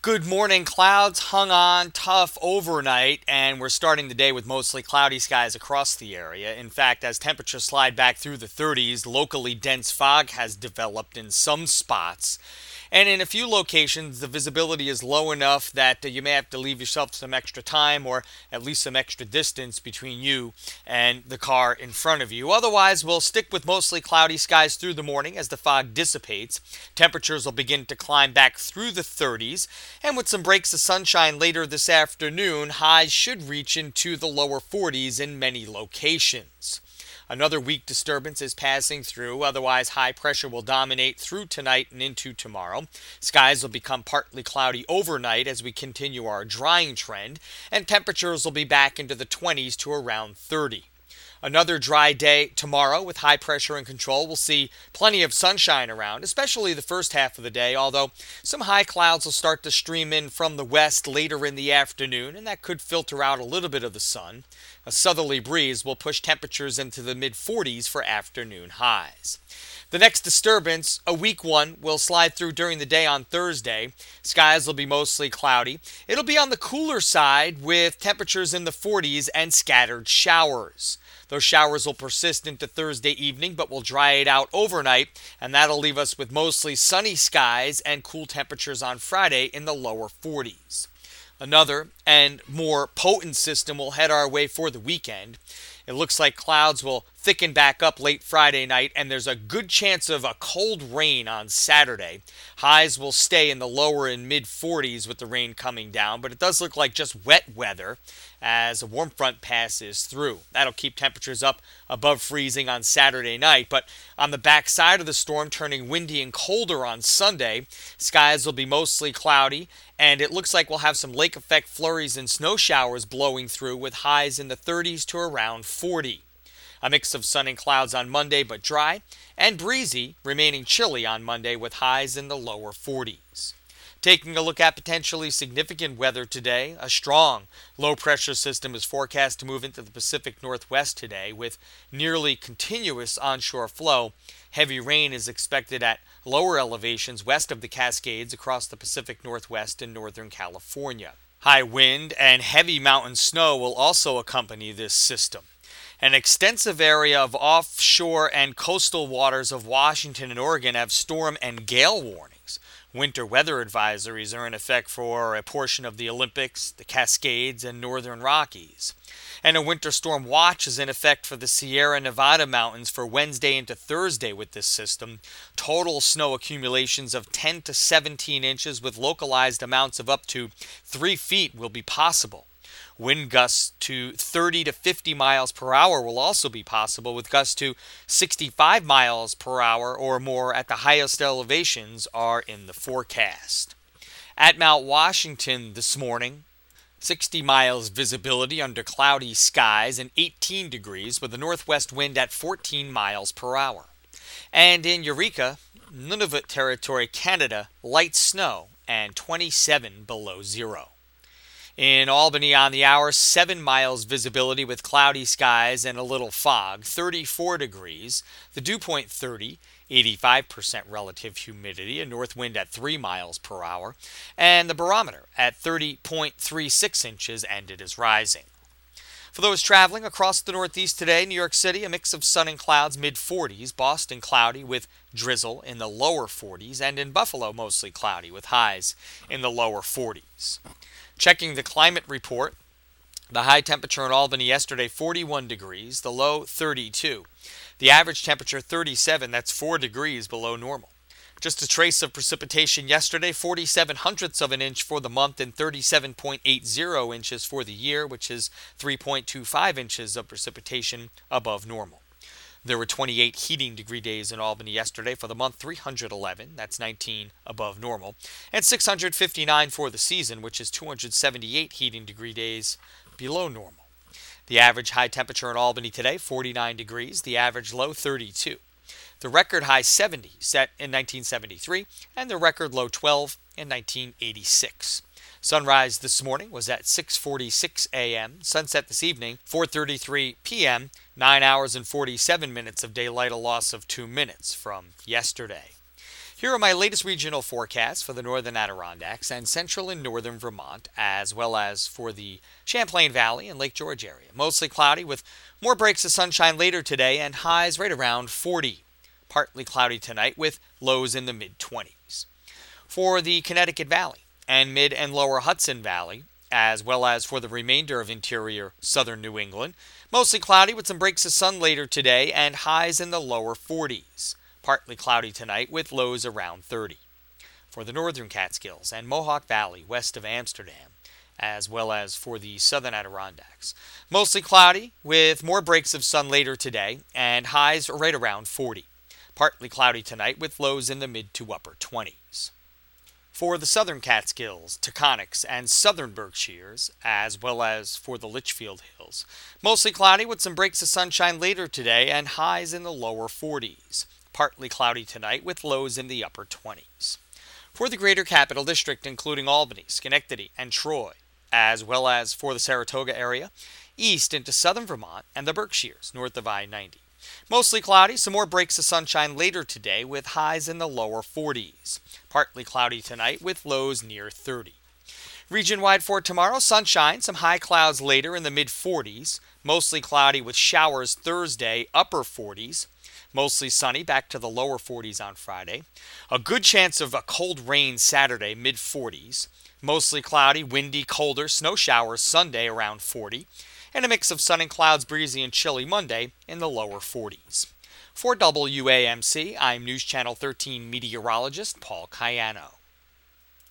Good morning. Clouds hung on tough overnight, and we're starting the day with mostly cloudy skies across the area. In fact, as temperatures slide back through the 30s, locally dense fog has developed in some spots. And in a few locations, the visibility is low enough that you may have to leave yourself some extra time or at least some extra distance between you and the car in front of you. Otherwise, we'll stick with mostly cloudy skies through the morning as the fog dissipates. Temperatures will begin to climb back through the 30s, and with some breaks of sunshine later this afternoon, highs should reach into the lower 40s in many locations. Another weak disturbance is passing through, otherwise high pressure will dominate through tonight and into tomorrow. Skies will become partly cloudy overnight as we continue our drying trend, and temperatures will be back into the 20s to around 30. Another dry day tomorrow with high pressure in control. We'll see plenty of sunshine around, especially the first half of the day, although some high clouds will start to stream in from the west later in the afternoon, and that could filter out a little bit of the sun. A southerly breeze will push temperatures into the mid 40s for afternoon highs. The next disturbance, a weak one, will slide through during the day on Thursday. Skies will be mostly cloudy. It'll be on the cooler side with temperatures in the 40s and scattered showers. Those showers will persist into Thursday evening, but will dry it out overnight, and that'll leave us with mostly sunny skies and cool temperatures on Friday in the lower 40s. Another and more potent system will head our way for the weekend. It looks like clouds will thicken back up late Friday night, and there's a good chance of a cold rain on Saturday. Highs will stay in the lower and mid 40s with the rain coming down, but it does look like just wet weather as a warm front passes through. That'll keep temperatures up above freezing on Saturday night, but on the back side of the storm, turning windy and colder on Sunday, skies will be mostly cloudy, and it looks like we'll have some lake effect flurries and snow showers blowing through with highs in the 30s to around 40. A mix of sun and clouds on Monday, but dry and breezy, remaining chilly on Monday with highs in the lower 40s. Taking a look at potentially significant weather today, a strong low pressure system is forecast to move into the Pacific Northwest today with nearly continuous onshore flow. Heavy rain is expected at lower elevations west of the Cascades across the Pacific Northwest and Northern California. High wind and heavy mountain snow will also accompany this system. An extensive area of offshore and coastal waters of Washington and Oregon have storm and gale warnings. Winter weather advisories are in effect for a portion of the Olympics, the Cascades, and Northern Rockies. And a winter storm watch is in effect for the Sierra Nevada mountains for Wednesday into Thursday with this system. Total snow accumulations of 10 to 17 inches with localized amounts of up to 3 feet will be possible. Wind gusts to 30 to 50 miles per hour will also be possible, with gusts to 65 miles per hour or more at the highest elevations are in the forecast. At Mount Washington this morning, 60 miles visibility under cloudy skies and 18 degrees with a northwest wind at 14 miles per hour. And in Eureka, Nunavut Territory, Canada, light snow and 27 below zero. In Albany on the hour, 7 miles visibility with cloudy skies and a little fog, 34 degrees. The dew point 30, 85% relative humidity, a north wind at 3 miles per hour, and the barometer at 30.36 inches, and it is rising. For those traveling across the Northeast today, New York City, a mix of sun and clouds, mid-40s. Boston, cloudy with drizzle in the lower 40s. And in Buffalo, mostly cloudy with highs in the lower 40s. Checking the climate report, the high temperature in Albany yesterday, 41 degrees, the low 32. The average temperature 37, that's 4 degrees below normal. Just a trace of precipitation yesterday, 47 hundredths of an inch for the month and 37.80 inches for the year, which is 3.25 inches of precipitation above normal. There were 28 heating degree days in Albany yesterday. For the month, 311, that's 19 above normal, and 659 for the season, which is 278 heating degree days below normal. The average high temperature in Albany today, 49 degrees, the average low 32. The record high 70 set in 1973, and the record low 12 in 1986. Sunrise this morning was at 6:46 a.m. Sunset this evening, 4:33 p.m., 9 hours and 47 minutes of daylight, a loss of 2 minutes from yesterday. Here are my latest regional forecasts for the northern Adirondacks and central and northern Vermont, as well as for the Champlain Valley and Lake George area. Mostly cloudy with more breaks of sunshine later today and highs right around 40. Partly cloudy tonight with lows in the mid-20s. For the Connecticut Valley and mid and lower Hudson Valley, as well as for the remainder of interior southern New England, mostly cloudy with some breaks of sun later today and highs in the lower 40s. Partly cloudy tonight with lows around 30. For the northern Catskills and Mohawk Valley west of Amsterdam, as well as for the southern Adirondacks, mostly cloudy with more breaks of sun later today and highs right around 40. Partly cloudy tonight with lows in the mid to upper 20s. For the southern Catskills, Taconics, and southern Berkshires, as well as for the Litchfield Hills, mostly cloudy with some breaks of sunshine later today and highs in the lower 40s. Partly cloudy tonight with lows in the upper 20s. For the greater capital district, including Albany, Schenectady, and Troy, as well as for the Saratoga area, east into southern Vermont and the Berkshires, north of I-90. Mostly cloudy, some more breaks of sunshine later today with highs in the lower 40s. Partly cloudy tonight with lows near 30. Region-wide for tomorrow, sunshine, some high clouds later in the mid-40s. Mostly cloudy with showers Thursday, upper 40s. Mostly sunny, back to the lower 40s on Friday. A good chance of a cold rain Saturday, mid-40s. Mostly cloudy, windy, colder, snow showers Sunday around 40. And a mix of sun and clouds, breezy and chilly Monday in the lower 40s. For WAMC, I'm News Channel 13 meteorologist Paul Cayano.